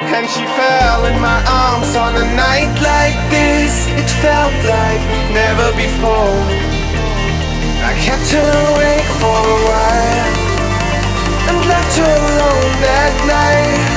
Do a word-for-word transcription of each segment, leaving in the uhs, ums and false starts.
And she fell in my arms on a night like this. It felt like never before. I kept her awake for a while and left her alone that night.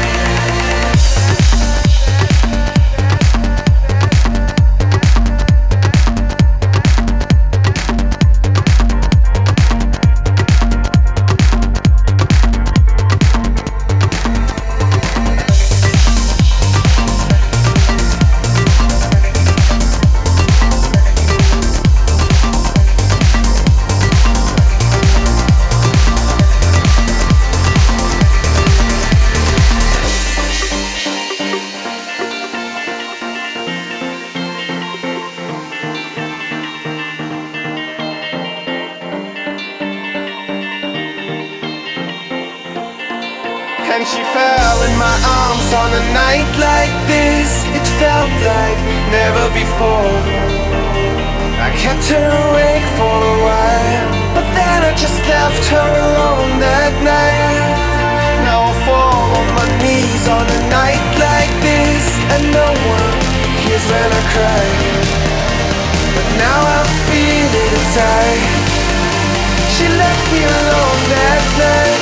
And she fell in my arms on a night like this. It felt like never before. I kept her awake for a while, but then I just left her alone that night. Now I fall on my knees on a night like this, and no one hears when I cry. But now I feel it inside. She left me alone that night.